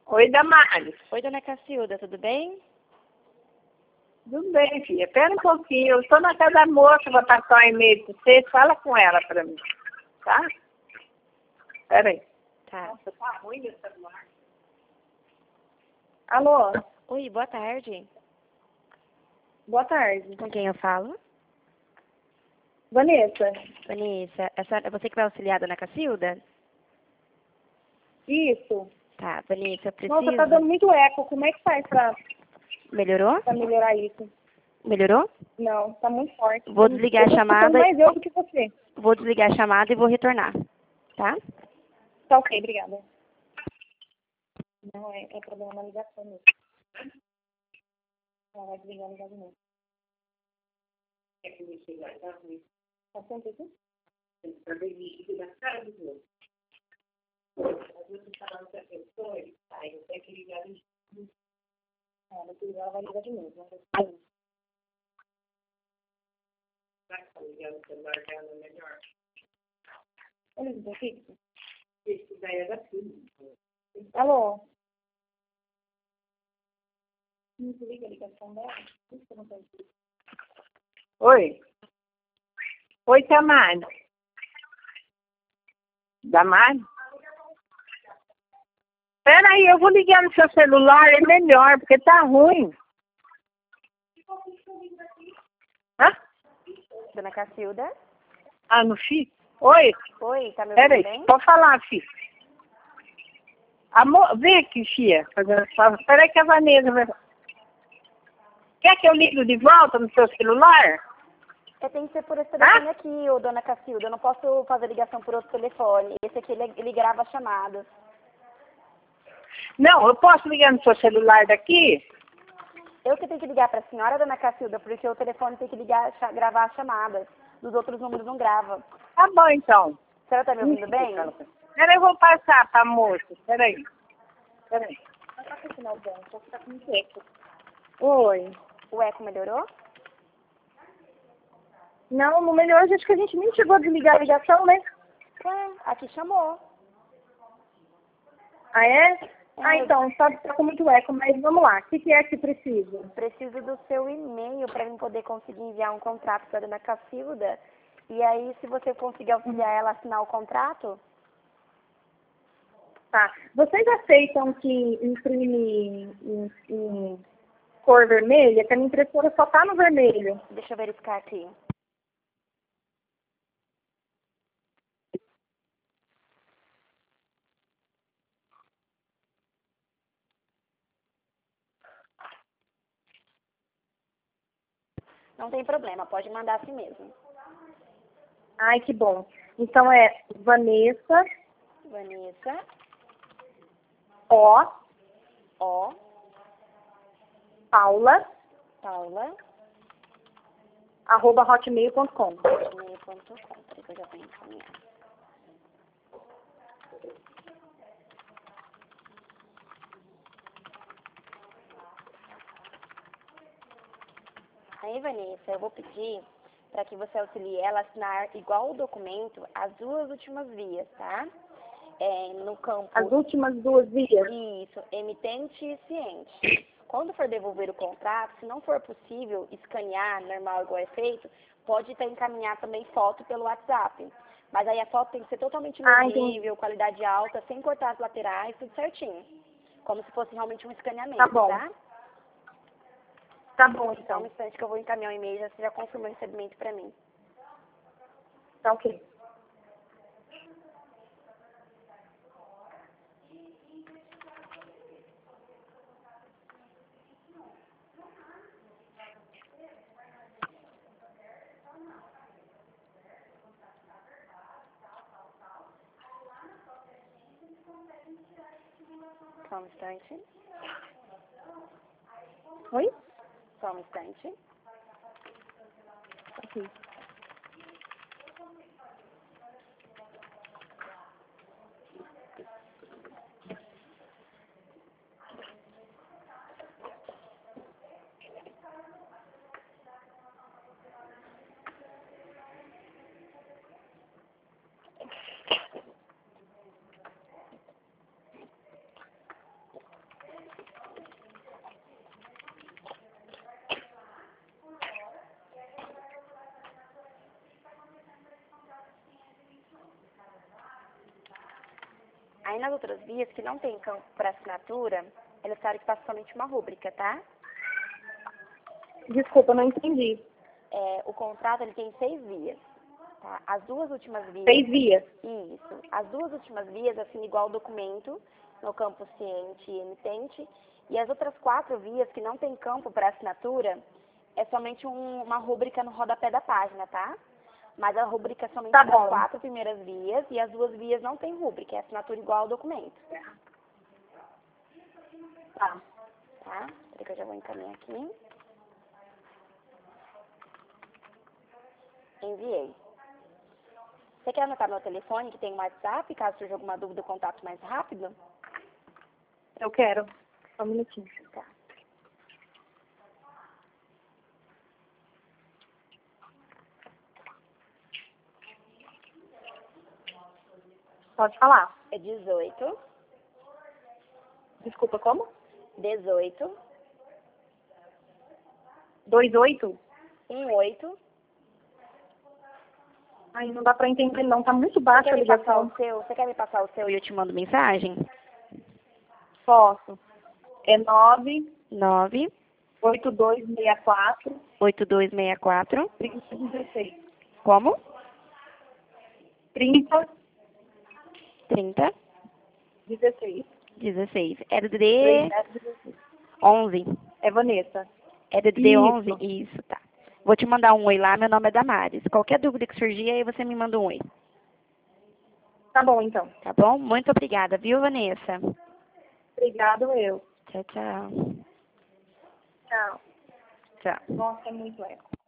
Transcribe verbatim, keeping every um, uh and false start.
Oi, Damares. Oi, dona Cacilda, tudo bem? Tudo bem, filha. Espera um pouquinho. Eu estou na casa da moça, vou passar um e-mail para você. Fala com ela para mim, tá? Espera aí. Tá. Nossa, tá ruim meu celular. Alô? Oi, boa tarde. Boa tarde. Com quem eu falo? Vanessa? Vanessa, essa, é você que vai auxiliar a dona Cacilda? Isso. Tá, Vanessa, eu preciso... Nossa, tá dando muito eco. Como é que faz pra, Melhorou? pra melhorar isso? Melhorou? Não, tá muito forte. Vou Eu desligar a tô escutando chamada. mais eu do que você. Vou desligar a chamada e vou retornar, tá? Tá ok, obrigada. Não, é, é problema na ligação mesmo. Ela vai desligar a ligação mesmo. É que me chegar, tá ruim. Tá sempre assim? Tem que saber isso da cara dos outros. Às vezes você fala que a pessoa, aí eu tenho que ligar de novo. Ah, mas ela vai ligar de novo. Vai Será ligar no celular dela é melhor? Olha, não tem fixo? Isso daí é da filha. Alô? Não desliga a ligação dela? Isso que eu não tô entendendo. Oi. Oi, Tamara. Damari? Peraí, eu vou ligar no seu celular, é melhor, porque tá ruim. Hã? Dona Cacilda? Ah, no Fi? Oi? Oi, tá me ouvindo Peraí, bem? pode falar, Fi. Amor, vem aqui, Fia. Peraí que a Vanessa vai... Quer que eu ligue de volta no seu celular? É, tem que ser por esse telefone Hã? aqui, ô dona Cacilda. Eu não posso fazer ligação por outro telefone. Esse aqui, ele, ele grava chamadas. Não, eu posso ligar no seu celular daqui? Eu que tenho que ligar pra senhora, dona Cacilda, porque o telefone tem que ligar, cha- gravar as chamadas. Dos outros números não grava. Tá bom, então. A senhora tá me ouvindo bem? Peraí, eu vou passar pra moça. Peraí. Peraí. Oi. O eco melhorou? Não, no melhor, acho que a gente nem chegou a desligar a ligação, né? Ué, aqui chamou. Ah, é? Ah, É, eu então, tá, tá com muito eco, mas vamos lá. O que, que é que precisa? preciso do seu e-mail para mim poder conseguir enviar um contrato para a dona Cacilda. E aí, se você conseguir auxiliar ela a assinar o contrato, Tá. Vocês aceitam que imprime em, em cor vermelha? Que a minha impressora só tá no vermelho. deixa eu verificar aqui. Não tem problema, pode mandar assim mesmo. Ai, que bom. Então é Vanessa, Vanessa, O, O, Paula, Paula, arroba hotmail ponto com. e-mail ponto com. Peraí que eu já tenho encaminhado. Aí, Vanessa, eu vou pedir para que você auxilie ela a assinar igual o documento as duas últimas vias, tá? É, no campo... As últimas duas vias. Isso, emitente e ciente. Quando for devolver o contrato, se não for possível escanear, normal igual é feito, pode ter encaminhar também foto pelo WhatsApp. Mas aí a foto tem que ser totalmente Ah, legível, qualidade alta, sem cortar as laterais, tudo certinho. Como se fosse realmente um escaneamento, Tá bom. tá? Tá bom, Só um então. instante que eu vou encaminhar o e-mail, já você já confirmou o recebimento para mim. Tá ok. Só um instante. Oi? Só um instante. Ok. Aí nas outras vias que não tem campo para assinatura, eles querem que faça somente uma rúbrica, tá? Desculpa, não entendi. É, o contrato ele tem seis vias. Tá? As duas últimas vias... Seis vias. Isso. As duas últimas vias assinam igual o documento no campo ciente e emitente. E as outras quatro vias que não tem campo para assinatura, é somente um, uma rúbrica no rodapé da página, tá? Mas a rúbrica é somente Tá das bom. quatro primeiras vias e as duas vias não tem rúbrica, é assinatura igual ao documento. Tá. Tá? Peraí que eu já vou encaminhar aqui. Enviei. Você quer anotar meu telefone que tem um WhatsApp, caso surja alguma dúvida, o contato mais rápido? Eu quero. Só um minutinho. Tá. Pode falar. É dezoito, Desculpa, como? dezoito, Dois oito? dezoito. Ai, não dá pra entender não. Tá muito Você baixa quer a me passar ligação. o seu? Você quer me passar o seu e eu te mando mensagem? Posso. É nove nove oito dois seis quatro oito dois seis quatro. trinta dezesseis. Como? trinta trinta, dezesseis. dezesseis. É D D três D sete dezesseis. onze. É Vanessa. É D D D onze? Isso. Isso, tá. Vou te mandar um oi lá, meu nome é Damares. Qualquer dúvida que surgir, aí você me manda um oi. Tá bom, então. Tá bom? Muito obrigada, viu, Vanessa? Obrigado, eu. Tchau, tchau. Tchau. Tchau. Nossa, é muito eco.